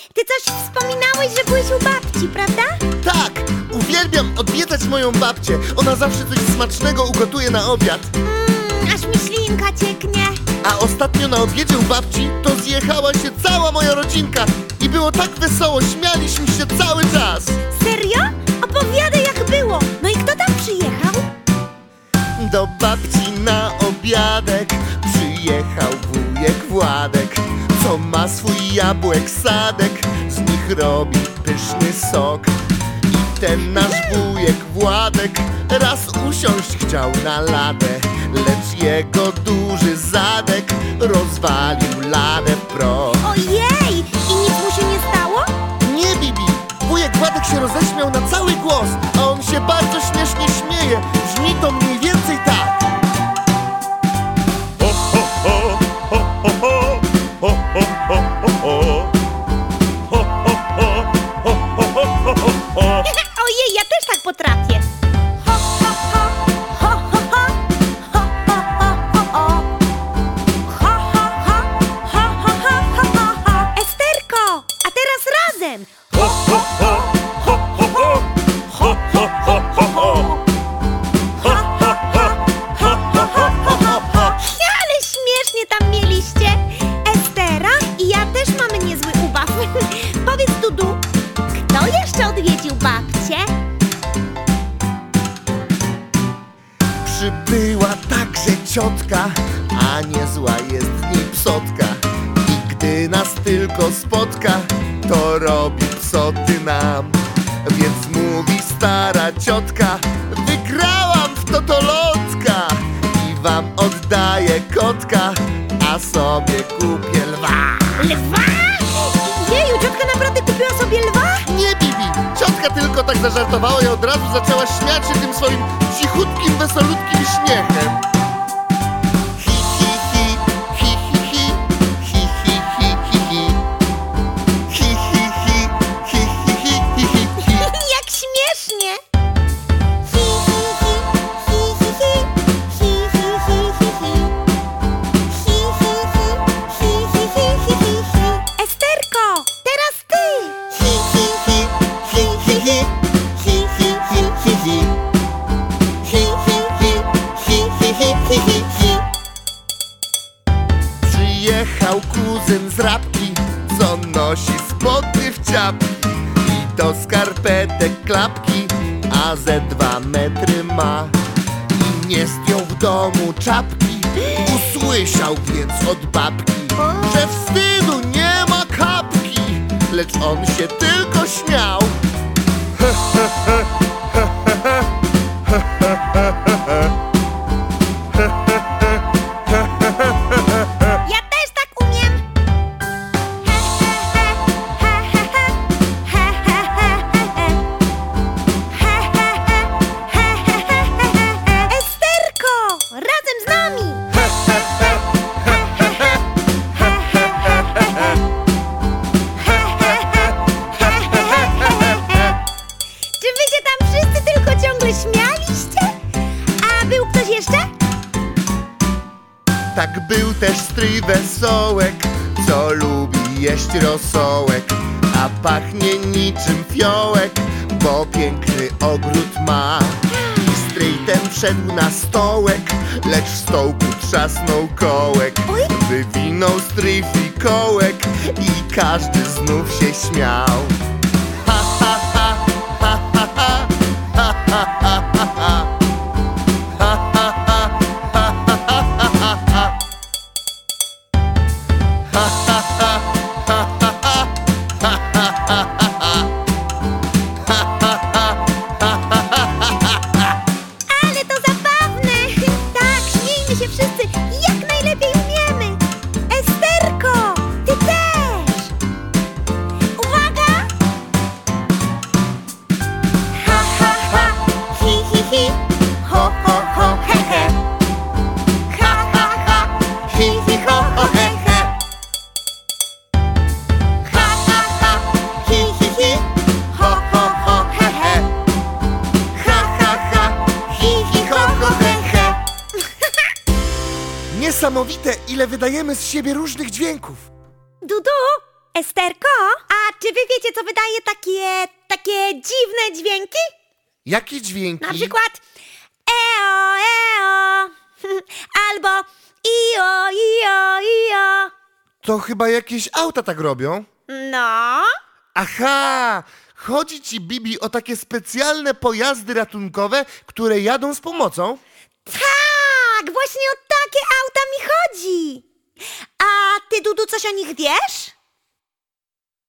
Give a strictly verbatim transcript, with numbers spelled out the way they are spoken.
ty coś wspominałeś, że byłeś u babci, prawda? Tak, uwielbiam odwiedzać moją babcię. Ona zawsze coś smacznego ugotuje na obiad. Mmm, aż mi ślinka cieknie. A ostatnio na obiedzie u babci to zjechała się cała moja rodzinka. I było tak wesoło, śmialiśmy się cały czas. Serio? Opowiadaj, jak było. No i kto tam przyjechał? Do babci na obiadek przyjechał wujek Władek, co ma swój jabłek sadek, z nich robi pyszny sok. I ten nasz wujek Władek raz usiąść chciał na ladę, lecz jego duży zadek rozwalił ladę w proch. Ojej! I nic mu się nie stało? Nie, Bibi! Wujek Władek się roześmiał na cały głos, a on się bardzo śmiesznie śmieje. Brzmi to mniej więcej tak. Ojej, ja też tak potrafię. Ho, ho, ho, ho, ho, ho, ho, ho, ho, ho. Ho, ho, ho, ho, ho, ho, ho, ho. Esterko, a teraz razem. Ho, ho, ho, ho, ho, ho. Ho, ho, ho, ho, ho. Ho, ho, ho, ho, ho, ho, ho, ho. Ale śmiesznie tam mieliście. Estera i ja też mamy niezły ubaw. Powiedz, Dudu, kto jeszcze odwiedził babcię? Przybyła także ciotka, a niezła jest w niej psotka. I gdy nas tylko spotka, to robi psoty nam. Więc mówi stara ciotka: wygrałam w totolotka i wam oddaję kotka, a sobie kupię lwa. Lwa? Jeju, ciotka naprawdę kupiła sobie lwa? Nie, Bibi! Ciotka tylko tak zażartowała i od razu zaczęła śmiać się tym swoim cichutkim, wesolutkim śmiechem. Hi, hi, hi, hi, hi, hi, hi, hi, hi, hi, hi. Hi, hi, hi, hi, hi, hi, hi, hi, hi. Jak śmiesznie! Hi, hi, hi, hi, hi, hi, hi, hi, hi, hi, hi. Hi, hi, hi, hi, hi, hi, hi, hi, hi. Esterko, teraz ty! Hi, hi, hi, hi, hi, hi, hi, hi, hi, hi, hi. Hi, hi, hi, hi, hi, hi, hi, hi, hi. Przyjechał kuzyn z Rabki, co nosi spodnie w ciapki i do skarpetek klapki, a ze dwa metry ma. I nie zdjął w domu czapki, usłyszał więc od babki, że wstydu nie ma kapki, lecz on się tylko śmiał. Ja też tak umiem! He, he, he, he, he, he, he, he, he. He, he, he, he, he, he, he, he. Esterko, razem z nami! He, he, he, he, he, he, he, he, he, he. He, he, he, he, he, he, he, he. Czy wy się tam wszyscy tylko ciągle śmialiście? A był ktoś jeszcze? Tak był też stryj Wesołek, co lubi jeść rosołek, a pachnie niczym fiołek, bo piękny ogród ma. I stryj ten wszedł na stołek, lecz w stołku trzasnął kołek. Oj. Wywinął stryj fikołek i każdy znów się śmiał. Ha, ha, ha, ha, ha, ha, ha, ha, ha, ha, ha. Ha, ha, ha, ha, ha, ha, ha, ha. Ha, ha, ha, ha, ha, ha, ha, ha, ha, ha. Ha, ha, ha, ha, ha, ha, ha. Ale to zabawne! Tak, śmiejmy się wszyscy jak najlepiej umiemy! Esterko, ty też! Uwaga! Ha, ha, ha, hi, hi, hi, ho, ho, ho, he, he. Ha, ha, ha, hi, hi, ho, ho, he, he. Ha, ha, ha, hi, hi, hi, ho, ho, ho, he, he. Ha, ha, ha, hi, hi, ho, ho, he, he. Niesamowite, ile wydajemy z siebie różnych dźwięków. Dudu, Esterko, a czy wy wiecie, co wydaje takie, takie dziwne dźwięki? Jakie dźwięki? Na przykład eo, eo, albo io, io, io. To chyba jakieś auta tak robią. No, Aha! Chodzi ci, Bibi, o takie specjalne pojazdy ratunkowe, które jadą z pomocą? tak, właśnie o takie auta mi chodzi. A ty, Dudu, coś o nich wiesz?